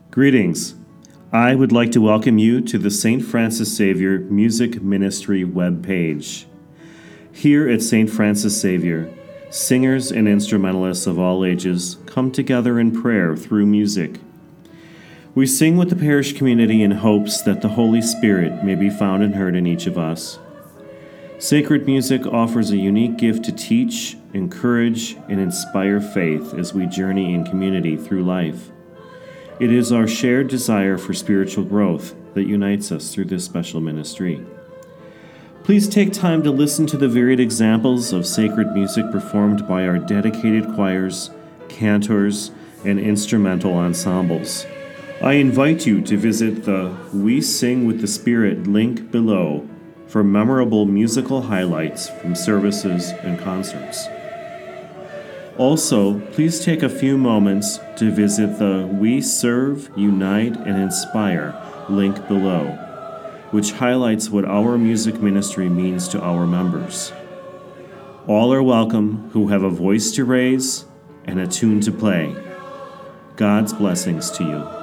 Greetings. I would like to welcome you to the St. Francis Xavier Music Ministry webpage. Here at St. Francis Xavier, singers and instrumentalists of all ages come together in prayer through music. We sing with the parish community in hopes that the Holy Spirit may be found and heard in each of us. Sacred music offers a unique gift to teach, encourage, and inspire faith as we journey in community through life. It is our shared desire for spiritual growth that unites us through this special ministry. Please take time to listen to the varied examples of sacred music performed by our dedicated choirs, cantors, and instrumental ensembles. I invite you to visit the We Sing with the Spirit link below for memorable musical highlights from services and concerts. Also, please take a few moments to visit the We Serve, Unite, and Inspire link below, which highlights what our music ministry means to our members. All are welcome who have a voice to raise and a tune to play. God's blessings to you.